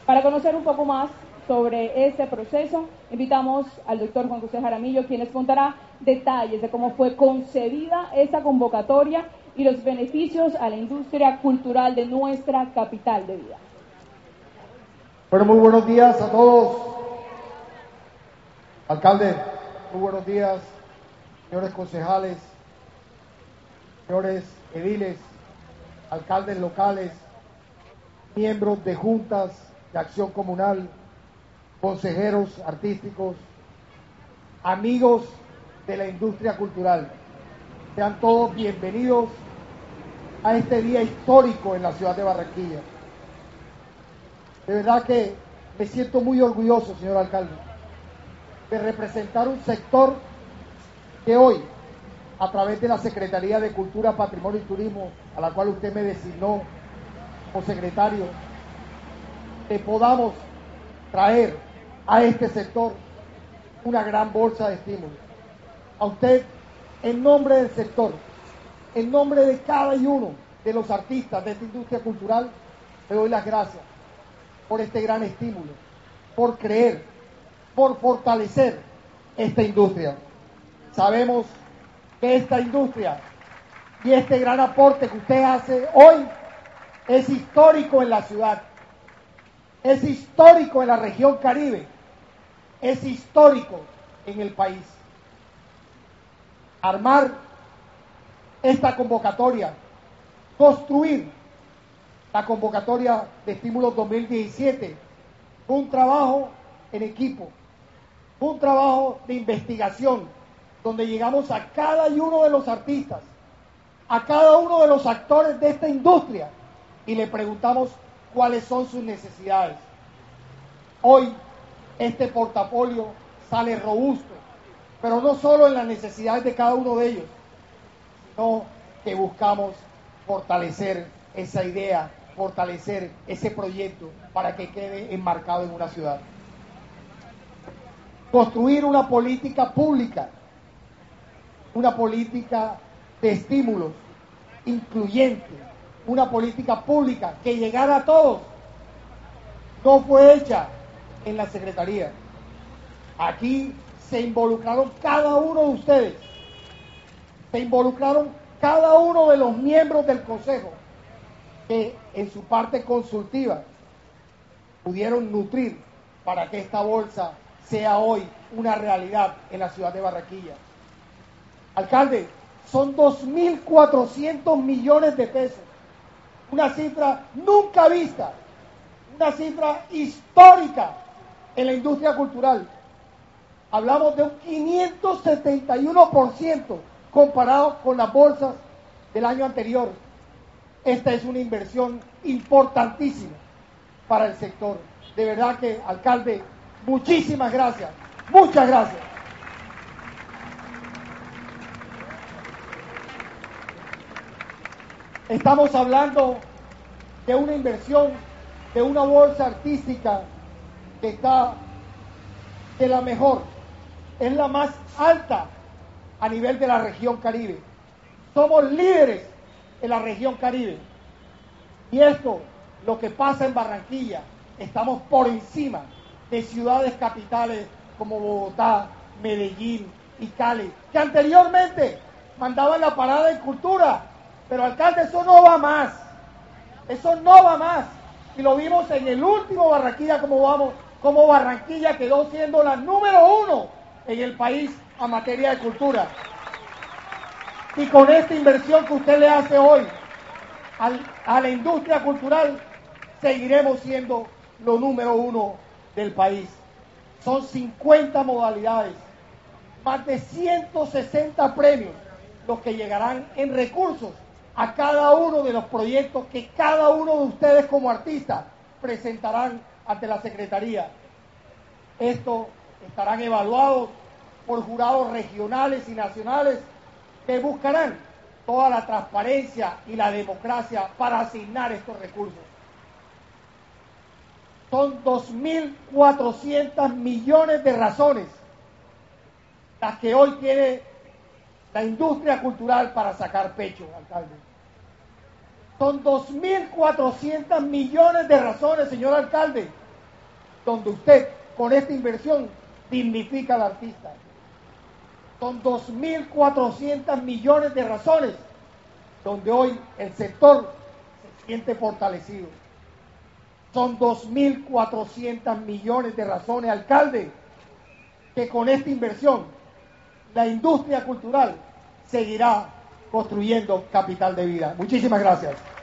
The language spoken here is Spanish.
Para conocer un poco más sobre este proceso, invitamos al doctor Juan José Jaramillo, quien les contará detalles de cómo fue concebida esta convocatoria y los beneficios a la industria cultural de nuestra capital de vida. Bueno, muy buenos días a todos. Alcalde, muy buenos días, señores concejales, señores ediles, alcaldes locales, miembros de juntas de acción comunal, consejeros artísticos, amigos de la industria cultural. Sean todos bienvenidos a este día histórico en la ciudad de Barranquilla. De verdad que me siento muy orgulloso, señor alcalde, de representar un sector que hoy, a través de la Secretaría de Cultura, Patrimonio y Turismo, a la cual usted me designó como secretario, que podamos traer a este sector una gran bolsa de estímulos. A usted, en nombre del sector, en nombre de cada y uno de los artistas de esta industria cultural, le doy las gracias por este gran estímulo, por creer, por fortalecer esta industria. Sabemos que esta industria y este gran aporte que usted hace hoy es histórico en la ciudad, es histórico en la región Caribe, es histórico en el país. Armar esta convocatoria, construir la convocatoria de estímulos 2017, fue un trabajo en equipo, fue un trabajo de investigación, donde llegamos a cada uno de los artistas, a cada uno de los actores de esta industria y le preguntamos cuáles son sus necesidades. Hoy este portafolio sale robusto, pero no solo en las necesidades de cada uno de ellos, sino que buscamos fortalecer esa idea, fortalecer ese proyecto para que quede enmarcado en una ciudad. Construir una política pública, una política de estímulos incluyente, una política pública que llegara a todos, no fue hecha en la Secretaría. Aquí se involucraron cada uno de ustedes, se involucraron cada uno de los miembros del Consejo, que en su parte consultiva pudieron nutrir para que esta bolsa sea hoy una realidad en la ciudad de Barranquilla. Alcalde, son 2.400 millones de pesos, una cifra nunca vista, una cifra histórica en la industria cultural. Hablamos de un 571% comparado con las bolsas del año anterior. Esta es una inversión importantísima para el sector. De verdad que, alcalde, muchísimas gracias, muchas gracias. Estamos hablando de una inversión, de una bolsa artística que está de la mejor, es la más alta a nivel de la región Caribe. Somos líderes en la región Caribe. Y esto, lo que pasa en Barranquilla, estamos por encima de ciudades capitales como Bogotá, Medellín y Cali, que anteriormente mandaban la parada de cultura. Pero alcalde, eso no va más. Eso no va más. Y lo vimos en el último Barranquilla, como Barranquilla quedó siendo la número 1 en el país a materia de cultura. Y con esta inversión que usted le hace hoy a la industria cultural, seguiremos siendo lo número 1 del país. Son 50 modalidades, más de 160 premios los que llegarán en recursos a cada uno de los proyectos que cada uno de ustedes como artistas presentarán ante la Secretaría. Estos estarán evaluados por jurados regionales y nacionales que buscarán toda la transparencia y la democracia para asignar estos recursos. Son 2.400 millones de razones las que hoy tiene la industria cultural para sacar pecho, alcalde. Son 2.400 millones de razones, señor alcalde, donde usted con esta inversión dignifica al artista. Son 2.400 millones de razones donde hoy el sector se siente fortalecido. Son 2.400 millones de razones, alcalde, que con esta inversión la industria cultural seguirá construyendo capital de vida. Muchísimas gracias.